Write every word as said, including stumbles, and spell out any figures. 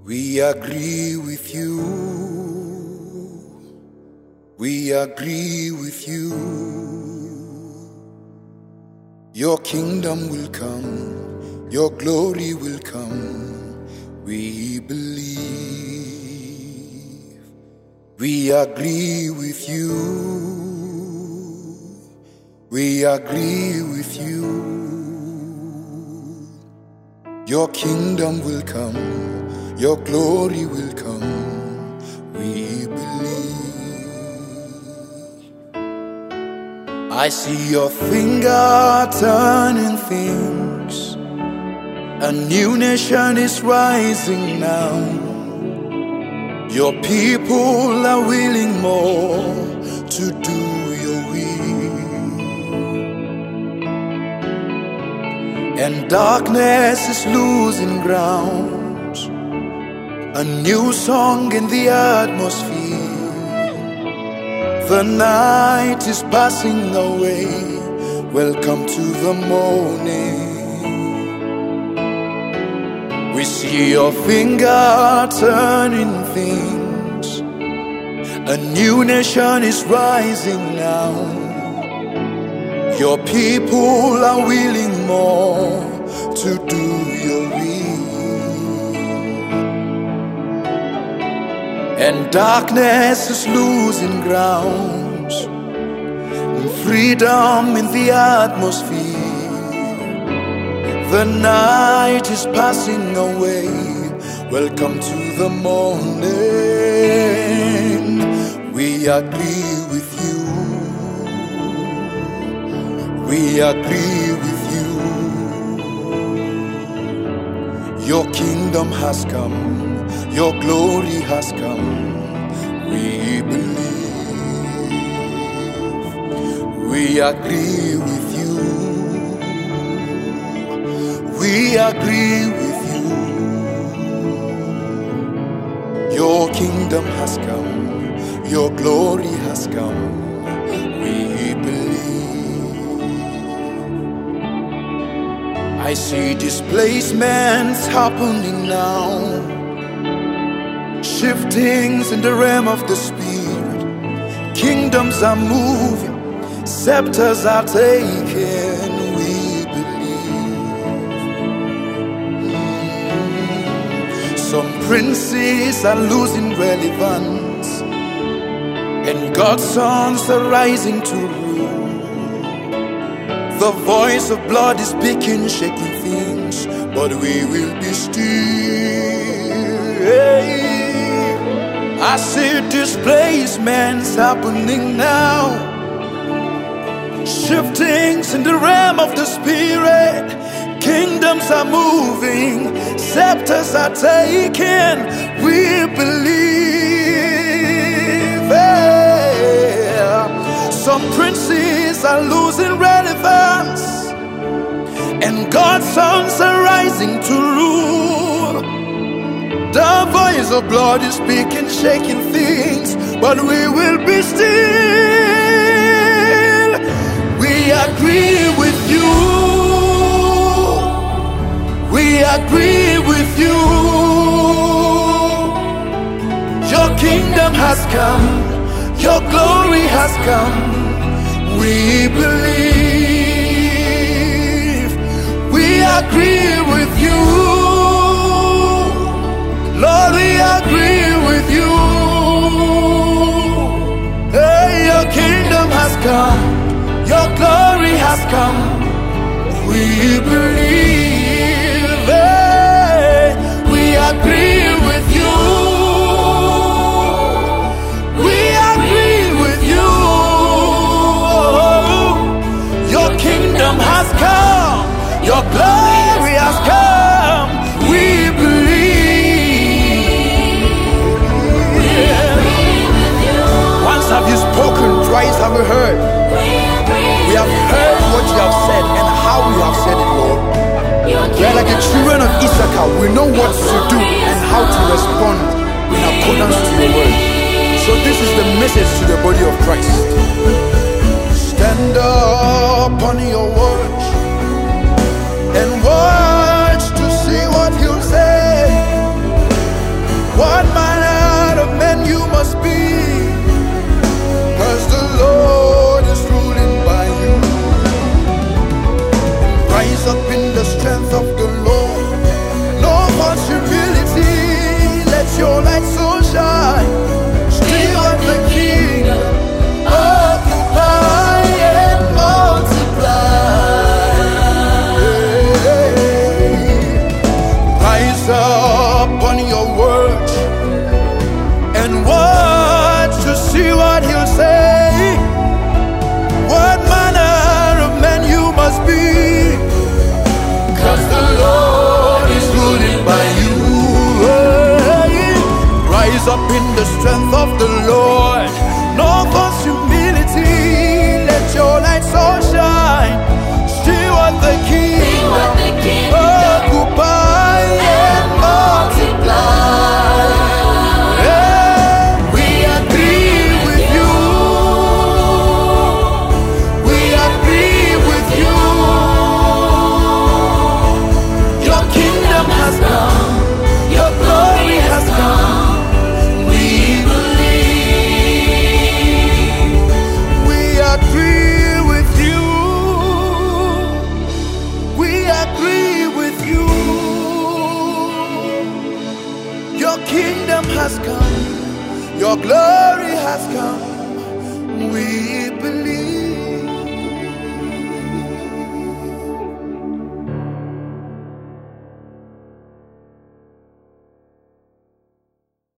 We agree with you. We agree with you. Your kingdom will come, your glory will come. We believe. We agree with you. We agree with you. Your kingdom will come, your glory will come. We believe. I see your finger turning things. A new nation is rising now. Your people are willing more to do your will. And darkness is losing ground. A new song in the atmosphere. The night is passing away. Welcome to the morning. We see your finger turning things. A new nation is rising now. Your people are willing more to do your will. And darkness is losing ground. And freedom in the atmosphere. The night is passing away. Welcome to the morning. We agree with you. We agree with you. Your kingdom has come. Your glory has come. We believe. We agree with you. We agree with you. Your kingdom has come. Your glory has come. We believe. I see displacements happening now. Shiftings in the realm of the spirit. Kingdoms are moving. Scepters are taken. Some princes are losing relevance, and God's sons are rising to rule. The voice of blood is speaking, shaking things, but we will be still. I see displacements happening now. Shiftings in the realm of the spirit. Kingdoms are moving, scepters are taken. We believe. Yeah. Some princes are losing relevance, and God's sons are rising to rule. The voice of blood is speaking, shaking things, but we will be still. We agree with you. We agree with you. Your kingdom has come. Your glory has come. We believe. We agree with you. Lord, we agree with you. Hey, your kingdom has come. Your glory has come. We believe. We agree with you. We agree with you. Your kingdom has come. Your glory has come. We believe. Once have you spoken, twice have we heard. We have heard what you have said and how you have said it, Lord. We are like the children of Issachar. We know what to do and how to respond in accordance to your word. So this is the message to the body of Christ. Stand up on your word and watch to see what he'll say. eyes upon your word and watch to see what he'll say. What manner of man you must be, 'cause the Lord is ruling by you. Rise up in the strength of the Lord, no false humility. Let your light so shine. See what the King occupy and multiply. Yeah, we agree with you. We agree with you. Your kingdom has come. Your glory has come. Your kingdom has come, your glory has come, we believe.